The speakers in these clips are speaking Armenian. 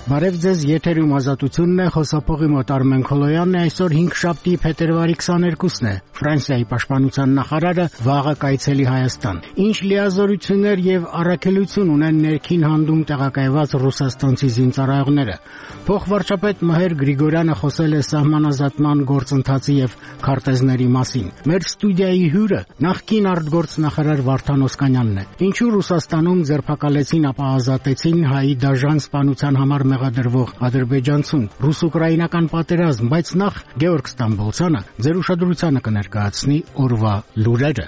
Բարև ձեզ, եթերում ազատությունն է, խոսափողի մոտ Արմեն Քոլոյանն է, այսօր 5 շաբթի փետրվարի 22-ն է, Ֆրանսիայի պաշտպանության նախարարը վաղը կայցելի Հայաստան։ Ինչ լիազորություններ եւ առաքելություն ունեն ներքին հանդում տեղակայված ռուսաստանցի զինծառայողները։ Փոխվարչապետ Մհեր Գրիգորյանը խոսել է սահմանազատման գործընթացի եւ քարտեզների մասին։ Մեր ստուդիայի հյուրը նախկին արտգործնախարար Վարդան Օսկանյանն է։ Ինչու Ռուսաստանում ձերբակալեցին, ապա ազատեցին հայի դաժան սպանության համար մեղադրվող ադրբեջանցուն, ռուս-ուկրաինական պատերազմ, բայց նախ Գեորգ Ստամբոլցյանը ձեր ուշադրությանը կներկայացնի օրվա լուրերը։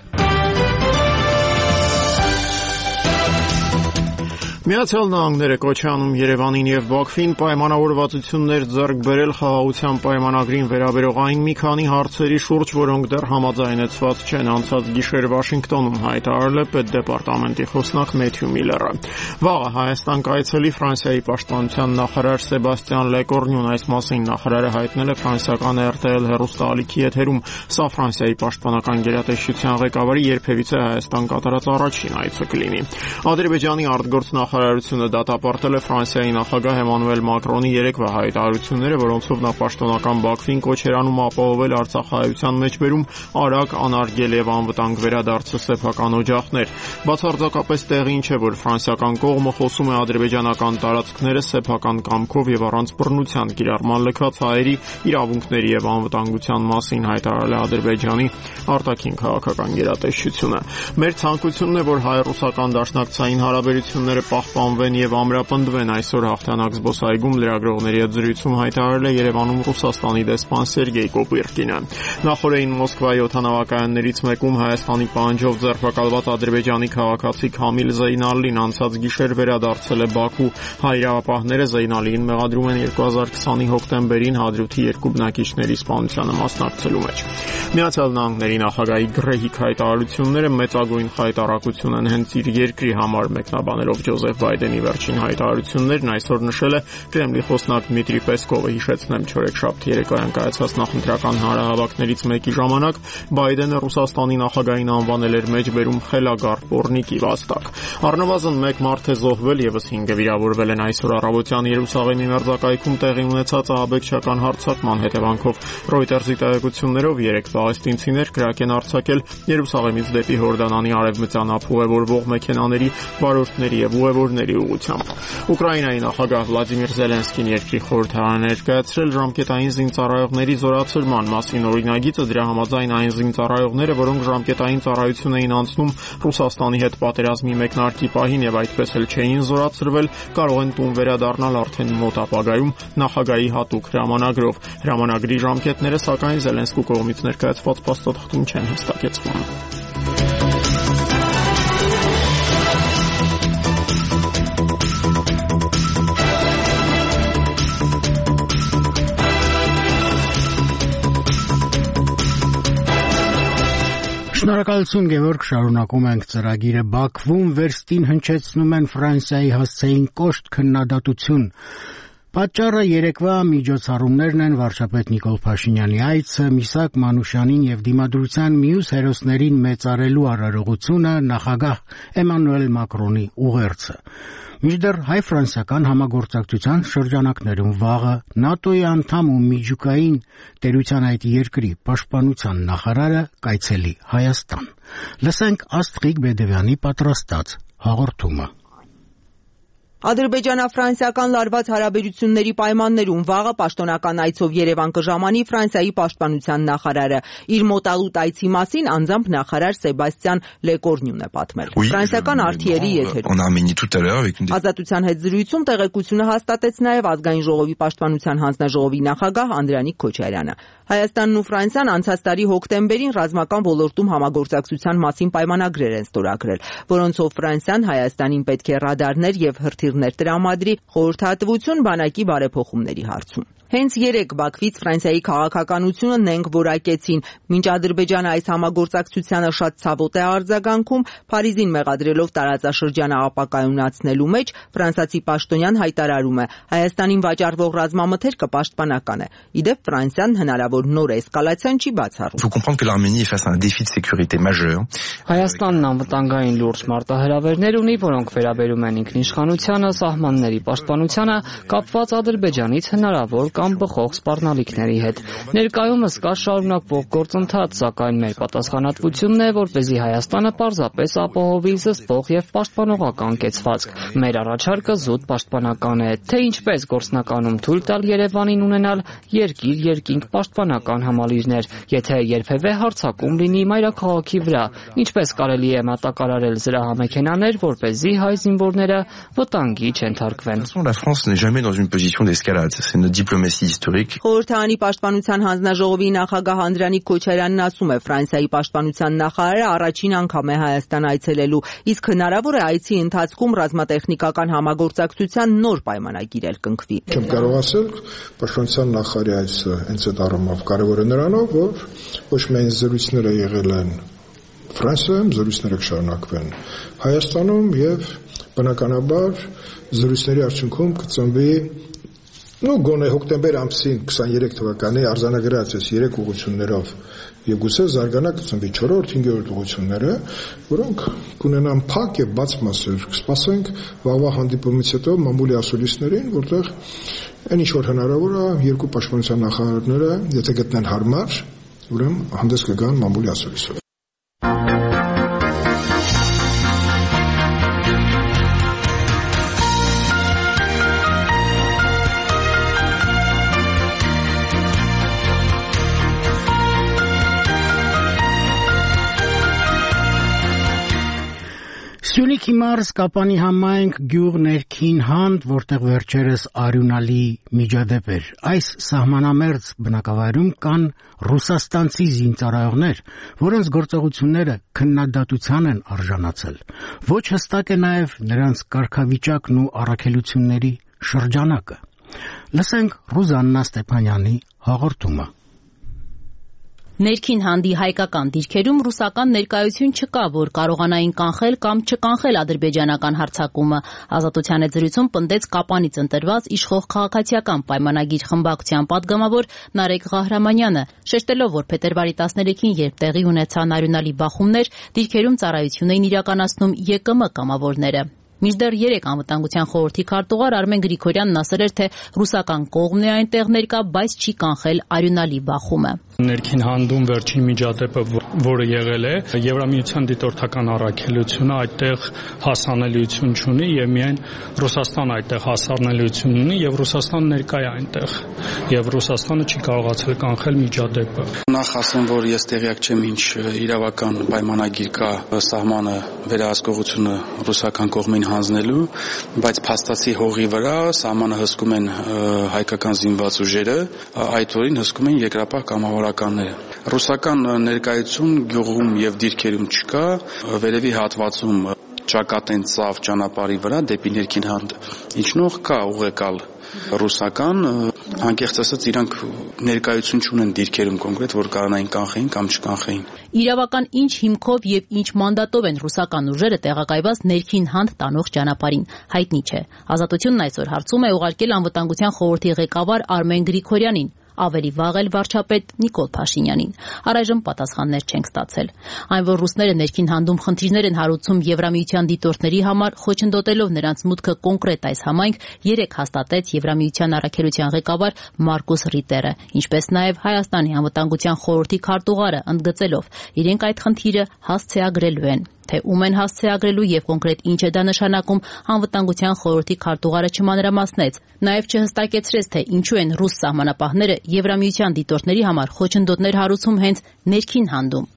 Միացյալ Նահանգները կոչ է անում Երևանին եւ Բաքվին պայմանավորվածություններ ձեռք բերել խաղաղության պայմանագրին վերաբերող այն մի քանի հարցերի շուրջ, որոնք դեռ համաձայնեցված չեն։ Անցած գիշեր Վաշինգտոնում հայտարարել է Պետդեպարտամենտի խոսնակ Մեթյու Միլլերը։ Վաղը Հայաստան կայցելի Ֆրանսիայի պաշտպանության նախարար Սեբաստիան Լեկորնյուն, այս մասին նախարարը հայտնել է ֆրանսիական RTL հեռուստաալիքի եթերում։ Սա Ֆրանսիայի պաշտպանական գերատեսչության ղեկավարի երբևիցե Հայաստան կատարած առաջին այցը կլինի։ Ադրբեջանի արտգործնախարարությունը դատապարտել է Ֆրանսիայի նախագահ Էմանուել Մակրոնի երեկվա հայտարարությունները, որոնցով նա պաշտոնական Բաքվին կոչ էր անում ապահովել Արցախահայության մեջբերում արագ, անարգել եւ անվտանգ վերադարձը սեփական օջախներ։ Բացարձակապես տեղին չէ, որ ֆրանսիական կողմը խոսում է ադրբեջանական տարածքները սեփական կամքով եւ առանց բռնության կիրառման լքած հայերի իրավունքների եւ անվտանգության մասին, հայտարարել է Ադրբեջանի արտաքին քաղաքական գերատեսչությունը։ Մեր ցանկությունն է, որ հայ-ռուսական դաշնակցային հարաբերությունները պահպանվեն եւ ամրապնդվեն, այսօր հաղթանակ զբոսայգում լրագրողների հետ զրույցում հայտարարել է Երևանում Ռուսաստանի դեսպան Սերգեյ Կոպիրկինը։ Նախորդին Մոսկվայի օդանավակայաններից մեկում Հայաստանի պահանջով ձերբակալված ադրբեջանի քաղաքացի Քամիլ Զեյնալին անցած գիշեր վերադարձել է Բաքու։ Հայ իրավապահները Զեյնալիին մեղադրում են 2020-ի հոկտեմբերին Հադրութի 2 բնակիչների սպանությանը մասնակցելու մեջ։ Միացյալ Նահանգների նախագահի գռեհիկ հայտարարությունները մեծագույն խայտառակություն են հենց իր երկրի համար, մեկնաբանելով Ջոզեֆ Բայդենի վերջին հայտարարություններն այսօր նշել է Կրեմլի խոսնակ Դմիտրի Պեսկովը։ Հիշեցնեմ, չորեքշաբթի երեկոյան կայացած նախընտրական հանրահավաքներից մեկի ժամանակ Բայդենը Ռուսաստանի նախագահին անվանել էր մեջբերում խելագար պոռնիկի վաստակ։ Առնվազն 1 մարդ է զոհվել, եւս 5-ը վիրավորվել են այսօր առավոտյան Երուսաղեմի մերձակայքում տեղի ունեցած ահաբեկչական հարձակման հետևանքով։ Ռոյտերսի տեղեկություններով 3 պաղեստինցիներ կրակ են արձակել Երուսաղեմից դեպի Հորդանանի արևմտյան ափ ուղևորվող մեքենաների վարորդների եւ ուղևորների ուղղությամբ։ Ուկրաինայի նախագահ Վլադիմիր Զելենսկին երկրի խորհրդարան ներկայացրել ժամկետային զինծառայողների զորացրման մասին օրինագիծը։ Դրա համաձայն այն զինծառայողները, որոնք ժամկետային ծառայություն էին անցնում Ռուսաստանի հետ պատերազմի մեկնարկի պահին եւ այդպես էլ չէին զորացրվել, կարող են տուն վերադառնալ արդեն մոտ ապագայում նախագահի հատուկ հրամանագրով։ Հրամանագրի ժամկետները, սակայն Զելենսկու կողմից ներկայացված փաստաթղթում չեն հստակեցվում։ Շնորհակալություն Գևորգ, շարունակում ենք ծրագիրը։ Բաքվում վերստին հնչեցնում են Ֆրանսիայի հասցեին կոշտ քննադատություն։ Պատճառը երեկվա միջոցառումներն են վարչապետ Նիկոլ Փաշինյանի այցը, Միսակ Մանուշյանին եւ դիմադրության մյուս հերոսներին մեծարելու արարողությունը, նախագահ Էմանուել Մակրոնի ուղերձը։ Մինչդեռ հայ-ֆրանսիական համագործակցության շրջանակներում վաղը ՆԱՏՕ-ի անդամ ու միջուկային տերության այդ երկրի պաշտպանության նախարարը կայցելի Հայաստան։ Լսենք Աստղիկ Բեդևյանի պատրաստած հաղորդումը։ Ադրբեջանա-ֆրանսիական լարված հարաբերությունների պայմաններում վաղը պաշտոնական այցով Երևան կժամանի Ֆրանսիայի պաշտպանության նախարարը։ Իր մոտալուտ այցի մասին անձամբ նախարար Սեբաստիան Լեկորնյուն է պատմել։ Ֆրանսիական RTL-ի եթերում Ազատության հետ զրույցում տեղեկությունը հաստատեց նաև Ազգային ժողովի պաշտպանության հանձնաժողովի նախագահ Անդրանիկ Քոչարյանը։ Հայաստանն ու Ֆրանսիան անցած տարի հոկտեմբերին ռազմական ոլորտում համագործակցության մասին պայմանագրեր են ստորագրել, որոնցով Ֆրանսիան Հայաստանին պետք է ռադարներ եւ հրթիռներ տրամադրի խորհրդատվություն բանակի բարեփոխումների հարցում։ Հենց երեկ Բաքվից Ֆրանսիայի քաղաքականությունը նենք որակեցին։ Մինչ Ադրբեջանը այս համագործակցությանը շատ ցավոտ է արձագանքում, Փարիզին մեղադրելով տարածաշրջանը ապակայունացնելու մեջ, ֆրանսիացի պաշտոնյան հայտարարում է. Հայաստանին վաճառվող ռազմամթերքը պաշտպանական է։ Իդեպ Ֆրանսիան հնարավոր նոր էսկալացիան չի բացառում։ Faut comprendre que l'Arménie est face à un défi de sécurité majeur. Հայաստանն անվտանգային լուրջ մարտահրավերներ ունի, որոնք վերաբերում են ինքնիշխանությանը, սահմանների պաշտպանությանը, կապված Ադրբեջանից հնարավոր կամ բխող սպառնալիքների հետ։ Ներկայումս կա շարունակվող գործընթաց, սակայն մեր պատասխանատվությունն է, որպեսզի Հայաստանը պարզապես ապահովի զսպող եւ պաշտպանողական կեցվածք։ Մեր առաջարկը զուտ պաշտպանական է, թե ինչպես գործնականում թույլ տալ Երևանին ունենալ երկիր-երկինք պաշտպանական համալիրներ, եթե երբևէ հարձակում լինի մայրաքաղաքի վրա, ինչպես կարելի է մատակարարել զրահամեքենաներ, որպեսզի հայ զինվորները վտանգի չենթարկվեն։ La France n'est jamais dans une position d'escalade, c'est notre diplomatie historique. Խորհրդարանի պաշտպանության հանձնաժողովի նախագահ Անդրանիկ Քոչարյանն ասում է, Ֆրանսիայի պաշտպանության նախարարը առաջին անգամ է Հայաստան այցելելու, իսկ հնարավոր է այցի ընթացքում ռազմատեխնիկական համագործակցության նոր պայմանագիր էլ կնքվի։ Չեմ կարող ասել, պաշտպանության նախարարի այցը հենց այդ առումով կարևոր է նրանով, որ ոչ միայն զրույցները եղել են Ֆրանսիայում, զրույցները կշարունակվեն Հայաստանում եւ բնականաբար զրույցների արդյունքում կծնվի գոնե հոկտեմբեր ամսին 23 թվականի արձանագրած այս 3 ուղղություններով եւ գուցե զարգանա կծնվի 4-րդ, 5-րդ ուղղությունները, որոնք կունենան փակ եւ բաց մասեր։ Կսպասենք վաղվա հանդիպումից հետո մամուլի ասուլիսներին, որտեղ այն ինչ որ հնարավոր է երկու պաշտպանության նախարարները, եթե գտնեն հարմար, ուրեմն հանդես կգան մամուլի ասուլիսով։ Սյունիքի մարզ Կապանի համայնք գյուղ ներքին հանդ, որտեղ վերջերս արյունալի միջադեպ էր։ Այս սահմանամերձ բնակավայրում կան ռուսաստանցի զինծառայողներ, որոնց գործողությունները քննադատության են արժանացել։ Ոչ հստակ է նաև նրանց կարգավիճակն ու առաքելությունների շրջանակը։ Լսենք Ռուզաննա Ստեփանյանի հաղորդումը։ Ներքին հանդի հայկական դիրքերում ռուսական ներկայություն չկա, որ կարողանային կանխել կամ չկանխել ադրբեջանական հարձակումը։ Ազատության հետ զրույցում պնդեց Կապանից ընտրված իշխող քաղաքացիական պայմանագիր խմբակցության падգամավոր Նարեկ Ղահրամանյանը, շեշտելով, որ փետրվարի 13-ին, երբ տեղի ունեցան արյունալի բախումներ, դիրքերում ծառայություն էին իրականացնում ԵԿՄ կամավորները։ Մինչդեռ երեկ անվտանգության խորհրդի քարտուղար Արմեն Գրիգորյանն ասել էր, թե ռուսական կողմն է այնտեղ ներկա, բայց չի կանխել արյունալի բախումը։ Ներքին հանդում վերջին միջադեպը, որը եղել է, Եվրամիության դիտորդական առաքելությունը այդտեղ հասանելիություն չունի եւ միայն Ռուսաստանը այդտեղ հասանելիություն ունի եւ Ռուսաստանը ներկա է այնտեղ եւ Ռուսաստանը չի կարողացել կանխել միջադեպը։ Նախ ասեմ, որ ես տեղյակ չեմ ինչ իրավական պայմանագիր կա սահմանը վերահսկողությունը ռուսական կողմին հանձնելու, բայց փաստացի հողի վրա սահմանը հսկում են հայկական զինված ուժերը, այդ օրին հսկում են երկրապահ կամավորականները։ Ռուսական ներկայություն գյուղում եւ դիրքերում չկա, վերևի հատվածում ճակատեն ծավ ճանապարհի վրա դեպի ներքին հանդ իջնող կա ուղեկալ ռուսական, անկեղծ ասած իրանք ներկայություն չունեն դիրքերում կոնկրետ, որ կարողանային կանխեին կամ չկանխեին։ Իրավական ինչ հիմքով եւ ինչ մանդատով են ռուսական ուժերը տեղակայված ներքին հանդ տանող ճանապարհին, հայտնի չէ։ Ազատությունն այսօր հարցում է ուղարկել անվտանգության խորհրդի ղեկավար Արմեն Գրիգորյանին, ավելի վաղ էլ վարչապետ Նիկոլ Փաշինյանին։ Առայժմ պատասխաններ չենք ստացել։ Այն, որ ռուսները ներքին հանդում խնդիրներ են հարուցում Եվրամիության դիտորդների համար, խոչընդոտելով նրանց մուտքը կոնկրետ այս համայնք, երեկ հաստատեց Եվրամիության առաքելության ղեկավար Մարկուս Ռիտերը, ինչպես նաև Հայաստանի անվտանգության խորհրդի քարտուղարը, ընդգծելով, իրենք այդ խնդիրը հասցեագրելու են։ Թե ում են հասցեագրելու եւ կոնկրետ ինչ է դա նշանակում, անվտանգության խորհրդի քարտուղարը չմանրամասնեց։ Նաեւ չհստակեցրեց, թե ինչու են ռուս սահմանապահները Եվրամիության դիտորդների համար խոչընդոտներ հարուցում հենց ներքին հանդում։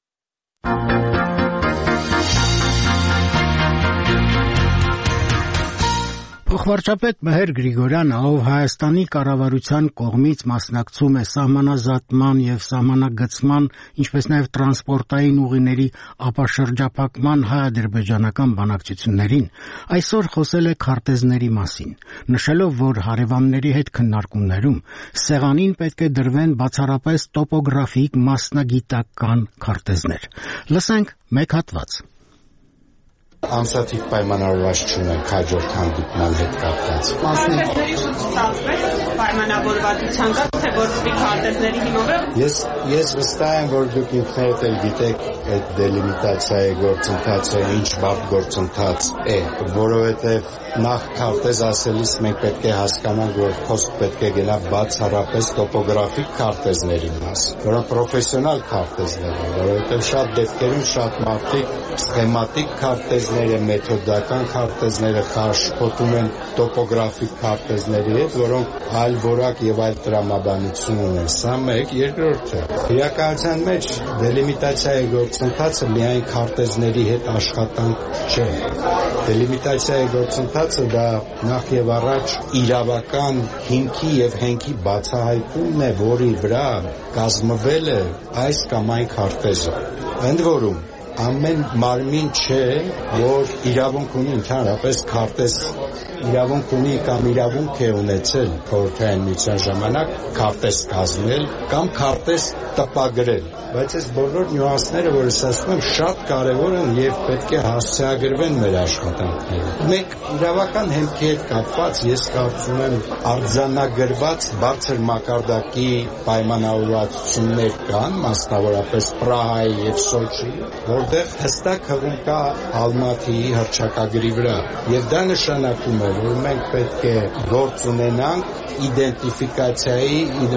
Փոխվարչապետ Մհեր Գրիգորյանը, ով Հայաստանի կառավարության կողմից մասնակցում է սահմանազատման եւ սահմանագծման, ինչպես նաեւ տրանսպորտային ուղիների ապաշրջափակման հայ-ադրբեջանական բանակցություններին, այսօր խոսել է քարտեզների մասին, նշելով, որ հարևանների հետ քննարկումներում սեղանին պետք է դրվեն բացառապես տոպոգրաֆիկ մասնագիտական քարտեզներ։ Լսենք մեկ հատված։ Ամսաթիվ պայմանավորված չունենք հաջորդ հանդիպման հետ կապված։ Քարտեզների շուրջ ստացվեց պայմանավորվածության կա, թե որպեսզի քարտեզների հիմով Ես վստահ եմ, որ դուք ինքներդ էլ գիտեք այդ դելիմիտացիայի գործընթացը ինչ բարդ գործընթաց է, որովհետև նախ քարտեզ ասելիս մենք պետք է հասկանանք, որ խոսք պետք է գնա բացառապես տոպոգրաֆիկ քարտեզների մաս, որոնք պրոֆեսիոնալ քարտեզներ են, որովհետև շատ դեպքերում շատ մարդիկ սխեմատիկ քարտեզները, մեթոդական քարտեզները խարշփոտում են տոպոգրաֆիկ քարտեզների հետ, որոնք այլ որակ եւ այլ տրամաբանություն ունեն։ Սա մեկ, երկրորդը։ Իրականության մեջ դելիմիտացիայի գործընթացը միայն քարտեզների հետ աշխատանք չէ։ Դելիմիտացիայի գործընթացը դա նախ եւ առաջ իրավական հիմքի եւ հենքի բացահայտումն է, որի վրա կազմվել է այս կամ այն քարտեզը։ Ընդ որում ամեն մարմին չէ, որ իրավունք ունի ընդհանրապես քարտեզ իրավունք ունի կամ իրավունք է ունեցել խորհրդային միության ժամանակ քարտեզ կազմել կամ քարտեզ տպագրել, բայց այս բոլոր նյուանսները, որ ես ասում եմ, շատ կարևոր են եւ պետք է հասցեագրվեն մեր աշխատանքները։ Մենք իրավական հեմքի հետ կապված ես կարծում եմ արձանագրված բարձր մակարդակի պայմանավորվածություններ կան, մասնավորապես Պրահայի եւ Սոչիի, որտեղ հստակ հղում կա Ալմաթիի հռչակագրի վրա, եւ դա նշանակում է, որ մենք պետք է գործ ունենանք իդենտիֆիկացիայի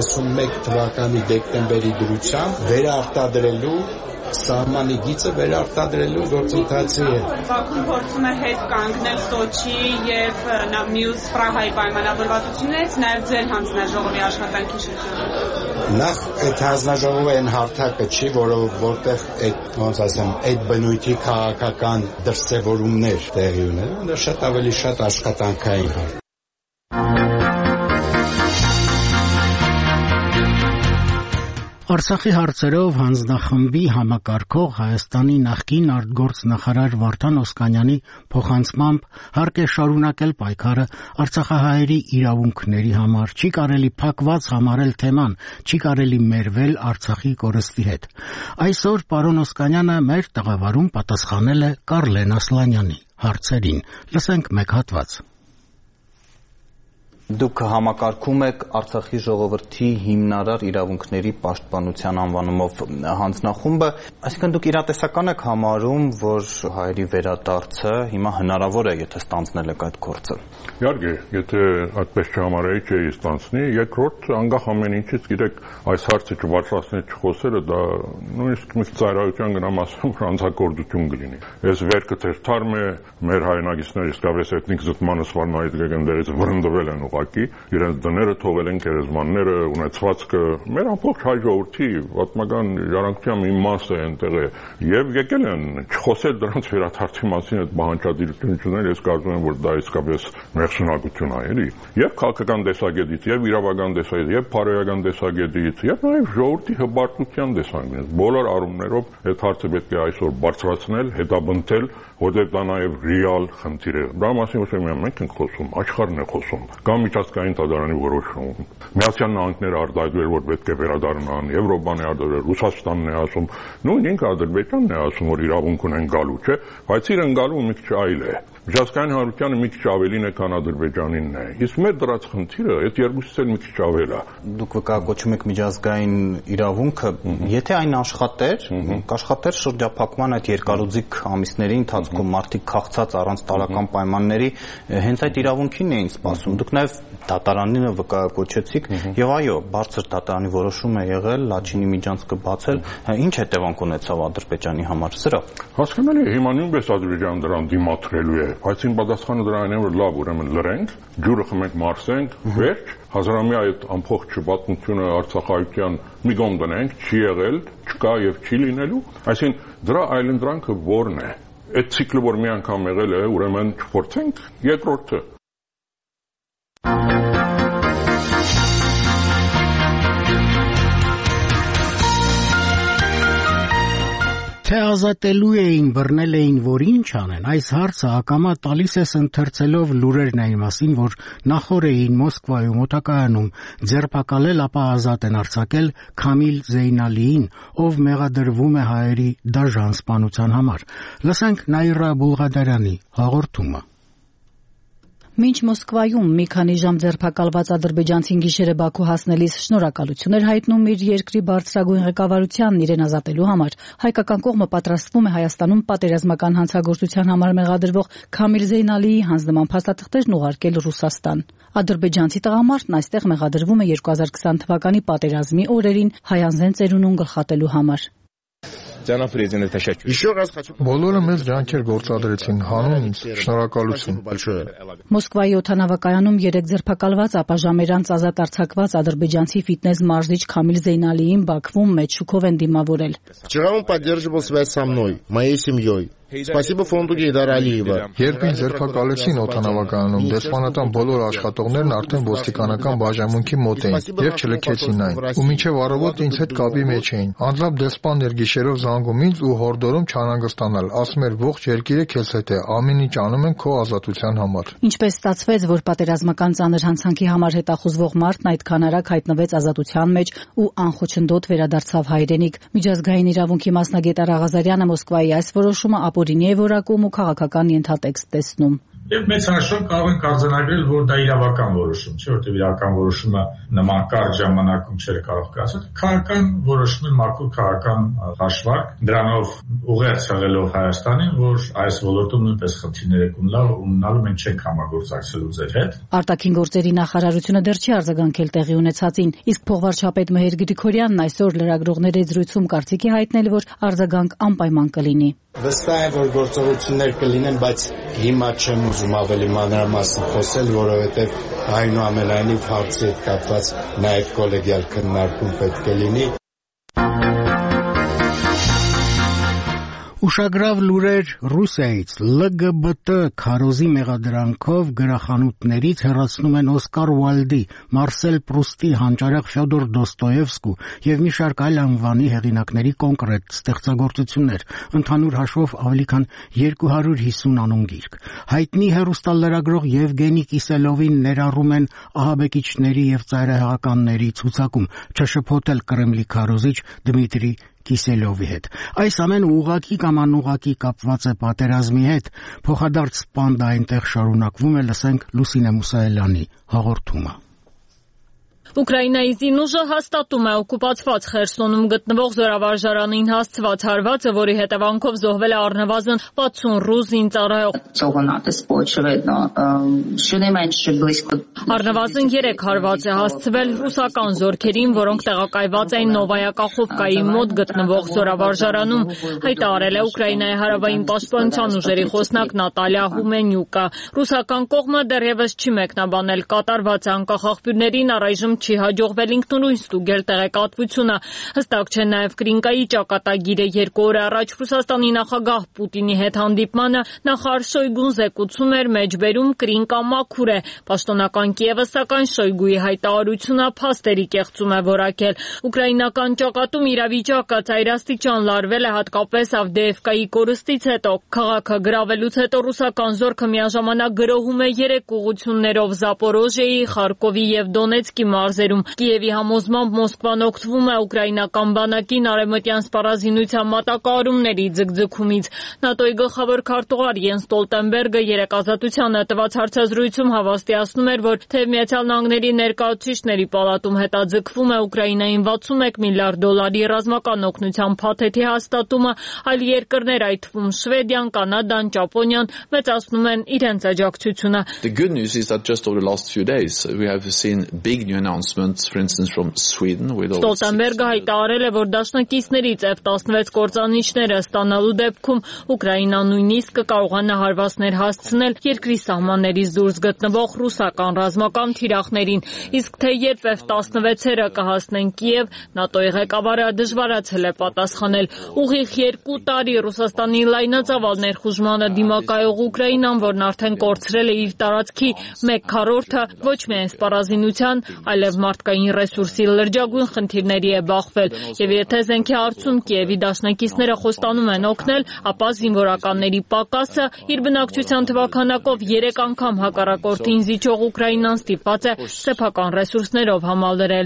91 թվականի դեկտեմբերի դրությամբ վերարտադրելու սահմանի գիծը վերարտադրելու գործընթացի է։ Բաքուն փորձում է հետ կանգնել Սոչի եւ մյուս Պրահայի պայմանավորվածություններից, նաեւ ձեր հանձնաժողովի աշխատանքի շրջանում։ Նախ այդ հանձնաժողովը այն հարթակը չի, որտեղ այդ ոնց ասեմ, այդ բնույթի քաղաքական դրսևորումներ տեղի ունեն, դա շատ ավելի շատ աշխատանքային հարթակ։ Արցախի հարցերով հանձնախմբի համակարգող Հայաստանի նախկին արտգործնախարար Վարդան Օսկանյանի փոխանցմամբ հարկ է շարունակել պայքարը արցախահայերի իրավունքների համար, չի կարելի փակված համարել թեման, չի կարելի մերվել Արցախի կորստի հետ։ Այսօր պարոն Օսկանյանը մեր տաղավարում պատասխանել է Կարլեն Ասլանյանի հարցերին։ Լսենք մեկ հատված։ Դուք համակարգում եք Արցախի ժողովրդի հիմնարար իրավունքների պաշտպանության անվանումով հանձնախումբը, այսինքն դուք իրատեսական եք համարում, որ հայերի վերադարձը հիմա հնարավոր է, եթե ստանձնել եք այդ գործը։ Իհարկե, եթե այդպես չհամարեի, չէի ստանձնի, երկրորդ անկախ ամեն ինչից, գիտեք, այս հարցը չբարձրացնել չխոսելը, դա նույնիսկ մի ծայրահայության գնամ ասում, որ անձակորդություն կլինի։ Այս վերքը թերթարմ է, մեր հայրենակիցները իսկապես էթնիկ զտմանը սվարնայից գեգնդերից վրընդվել են ուղղակի, իրենց դները թողել են, գերեզմանները, ունեցվածքը, մեր ամբողջ հայ ժողովրդի պատմական ժառանգության մի մասը այնտեղ է, եւ եկել են չխոսել դրանց վերադարձի մասին այդ բանջարդիրությունները, ես կարծում եմ, որ դա իսկապես մեղսունակություն է, էլի, եւ քաղաքական տեսակետից, եւ իրավական տեսակետից, եւ բարոյական տեսակետից, եւ նաեւ ժողովրդի հպարտության տեսանկյունից, բոլոր առումներով այդ հարցը պետք է այսօր բարձրացնել, հետապնդել, որտեղ դա նաեւ ռեալ խնդիր է։ Դա մասին ոչ միայն մենք ենք խոսում, աշխարհն է խոսում, կամ միջազգային դատարանի որոշում։ Միացյալ Նահանգները արտահայտվել, որ պետք է վերադառնան, Եվրոպան է արտահայտվել, Ռուսաստանն է ասում, նույն ինքը Ադրբեջանն է ասում, որ իրավունք ունեն գալու, չէ, բայց իրեն գալու մի քիչ այլ է։ Միջազգային հանրությանը մի քիչ ավելին է, քան Ադրբեջանինն է։ Իսկ մեր դրած խնդիրը այդ երկուսից էլ մի քիչ ավել է։ Դուք վկայակոչում եք միջազգային իրավունքը, եթե այն կաշխատեր շրջափակման այդ երկարուձիգ ամիսների ընթացքում մարդիկ քաղցած առանց տարական պայմանների հենց այդ իրավունքին էին սպասում։ Դուք նաև դատարանին վկայակոչեցիք եւ այո, բարձր դատարանի որոշում է եղել Լաչինի միջանցքը բացել, ինչ հետևանք ունեցավ Ադրբեջանի համար սրա։ Հասկանալի է, հիմա նույնպես Ադրբեջանը դրան դիմադրելու է, բայց իմ պատասխանը դրան է, որ լավ, ուրեմն լրենք, ջուրը խմենք, մարսենք, վերջ, հազարամյա այդ ամբողջ պատմությունը արցախայության մի կողմ դնենք, չի եղել, չկա եւ չի լինելու, այսինքն դրա այլընտրանքը ո՞րն է։ Այդ ցիկլը, որ մի անգամ եղել է, ուրեմն չփորձենք երկրորդը Թե ազատելու էին, բռնել էին, որ ինչ անեն, այս հարցը ակամա տալիս ես ընթերցելով լուրերն այն մասին, որ նախօր էին Մոսկվայում օտակայանում ձերբակալել, ապա ազատ են արձակել Քամիլ Զեյնալիին, ով մեղադրվում է հայերի դաժան սպանության համար։ Լսենք Նաիրա Բուլղադարյանի հաղորդումը։ Մինչ Մոսկվայում մի քանի ժամ ձերբակալված ադրբեջանցին գիշերը Բաքու հասնելիս շնորհակալություն էր հայտնում իր երկրի բարձրագույն ղեկավարությանն իրեն ազատելու համար, հայկական կողմը պատրաստվում է Հայաստանում պատերազմական հանցագործության համար մեղադրվող Քամիլ Զեյնալիի հանձնման փաստաթղթերն ուղարկել Ռուսաստան։ Ադրբեջանցի տղամարդն այստեղ մեղադրվում է 2020 թվականի պատերազմի օրերին հայանձեն ծերունուն գլխատելու համար։ Բոլորը մեծ ջանքեր գործադրեցին, հանուն ինձ շնորհակալություն։ Մոսկվայի օդանավակայանում 3 ձերբակալված, ապա ժամեր անց ազատ արձակված ադրբեջանցի ֆիթնես մարզիչ Քամիլ Զեյնալիին Բաքվում մեծ շուկով են դիմավորել։ Вчера он поддерживал связь со мной, моей семьей. Спасибо фонду Гейдара Алиева. Երբ ինձ ձերբակալեցին օդանավակայանում, դեսպանատան բոլոր աշխատողներն արդեն ոստիկանական բաժանմունքի մոտ էին եւ չլքեցին այն։ Ու մինչեւ առավոտ ինձ հետ կապի մեջ էին։ Անձամբ դեսպանն էր գիշերով զանգում ինձ ու հորդորում չանհանգստանալ, ասում էր ողջ երկիրը քեզ հետ է, ամեն ինչ անում են քո ազատության համար։ Ինչպես ստացվեց, որ պատերազմական ծանր հանցանքի համար հետախուզվող մարդն այդքան արագ հայտնվեց ազատության մեջ ու անխոչնդոտ վերադարձավ հայրենիք։ Միջազգային իրավունքի մասնագետ Աղազարյանը Մոսկվայի այս որոշումը ապօրինի է որակում ու քաղաքական ենթատեքստ տեսնում։ Եվ մեծ հաշվով կարող ենք արձանագրել, որ դա իրավական որոշում չէ, որտեղ իրական որոշումը նման կարճ ժամանակում չէր կարող կայացնել։ Քաղաքական որոշումը մաքուր քաղաքական հաշվարկ, դրանով ուղերձ եղելով Հայաստանին, որ այս ոլորտում նույնպես խնդիրներ եք ունենալու, մենք չենք համագործակցելու ձեր հետ։ Արտաքին գործերի նախարարությունը դեռ չի արձագանքել տեղի ունեցածին, իսկ փոխվարչապետ Մեհեր Գրիգորյանն այսօր լրագրողների զրույցում կարծիքի հայտնել, որ արձագանք անպայման կլինի։ Վստահ եմ, որ գործողություններ կլինեն, բայց հիմա չեմ ուզում ավելի մանրամասն խոսել, որովհետև այնուամենայնիվ հարցի հետ կապված նաև կոլեգիալ քննարկում պետք է լինի։ Ուշագրավ լուրեր Ռուսիայից ԼԳԲՏ քարոզի մեղադրանքով գրախանութներից հեռացնում են Օսկար Ուայլդի, Մարսել Պրուստի, հանճարեղ Ֆյոդոր Դոստոևսկու եւ մի շարք այլ անվանի հեղինակների կոնկրետ ստեղծագործություններ, ընդհանուր հաշվով ավելի քան 250 անուն գիրք։ Հայտնի հեռուստալրագրող Եվգենի Կիսելովին ներառում են ահաբեկիչների եւ ծայրահեղականների ցուցակում, չշփոթել Կրեմլի քարոզիչ Դմիտրի Կիսելովի հետ։ Այս ամենը ուղղակի կամ անուղղակի կապված է պատերազմի հետ, փոխադարձ սպանդը այնտեղ շարունակվում է, լսենք Լուսինե Մուսայելյանի հաղորդումը։ Ուկրաինայի զինուժը հաստատում է օկուպացված Խերսոնում գտնվող զորավարժարանին հասցված հարվածը, որի հետևանքով զոհվել է առնվազն 60 ռուս զինծառայող։ Առնվազն 3 հարված է հասցվել ռուսական զորքերին, որոնք տեղակայված էին Նովայա Կախովկայի մոտ գտնվող զորավարժարանում, հայտարարել է Ուկրաինայի հարավային պաշտպանության ուժերի խոսնակ Նատալիա Հումենյուկը։ Ռուսական կողմը դեռևս չի մեկնաբանել կատարված անկախ աղբյուրներին առայժմ չի հաջողվել ինքնուրույն ստուգել տեղեկատվությունը։ Հստակ չէ նաև Կրինկայի ճակատագիրը 2 օր առաջ Ռուսաստանի նախագահ Պուտինի հետ հանդիպմանը նախարար Շոյգուն զեկուցում էր մեջբերում Կրինկա մաքուր է։ Պաշտոնական Կիևը սակայն Շոյգուի հայտարարությունը փաստերի կեղծում է որակել։ Ուկրաինական ճակատում իրավիճակը ծայրաստիճան լարվել է հատկապես Ավդեևկայի կորստից հետո։ Քաղաքը գրավելուց հետո ռուսական զորքը միաժամանակ գրոհում է 3 ուղղություններով Զապորոժիեի, Խարկովի եւ Դոնեցկի մարզերում։ Կիևի համոզմամբ Մոսկվան օգտվում է ուկրաինական բանակին արևմտյան սպառազինության մատակարարումների ձգձգումից։ ՆԱՏՕ-ի գլխավոր քարտուղար Յենս Ստոլտենբերգը երեկ Ազատությանը տված հարցազրույցում հավաստիացնում էր, որ թեև Միացյալ Նահանգների ներկայացուցիչների պալատում հետաձգվում է Ուկրաինային 61 միլիարդ դոլարի ռազմական օգնության փաթեթի հաստատումը, այլ երկրներ, այդ թվում Շվեդիան, Կանադան, Ճապոնիան մեծացնում են իրենց աջակցությունը։ The good news is that just over the last few days we have seen big new announcements, for instance from Sweden with Ստոլտենբերգը հայտարարել է, որ դաշնակիցներից F-16 կործանիչները ստանալու դեպքում Ուկրաինան նույնիսկ կկարողանա հարվածներ հասցնել երկրի սահմաններից դուրս գտնվող ռուսական ռազմական թիրախներին, իսկ թե երբ F-16-երը կհասնեն Կիև, ՆԱՏՕ-ի ղեկավարը դժվարացել է պատասխանել։ Ուղիղ 2 տարի Ռուսաստանի լայնածավալ ներխուժմանը դիմակայող Ուկրաինան, որն արդեն կորցրել է իր տարածքի 1/4, ոչ միայն սպառազինության, այլև այլև մարդկային ռեսուրսի լրջագույն խնդիրների է բախվել, եւ եթե զենքի հարցում Կիևի դաշնակիցները խոստանում են օգնել, ապա զինվորականների պակասը իր բնակչության թվաքանակով 3 անգամ հակառակորդին զիջող Ուկրաինան ստիպված է սեփական ռեսուրսներով համալրել։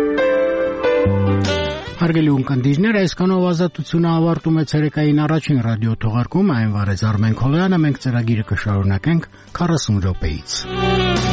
Հարգելի ունկնդիրներ, այսքանով ազատությունը ավարտում է ցերեկային առաջին ռադիո թողարկումը, այն վարեց Արմեն Քոլյանը, մենք ծրագիրը կշարունակենք 40 րոպեից։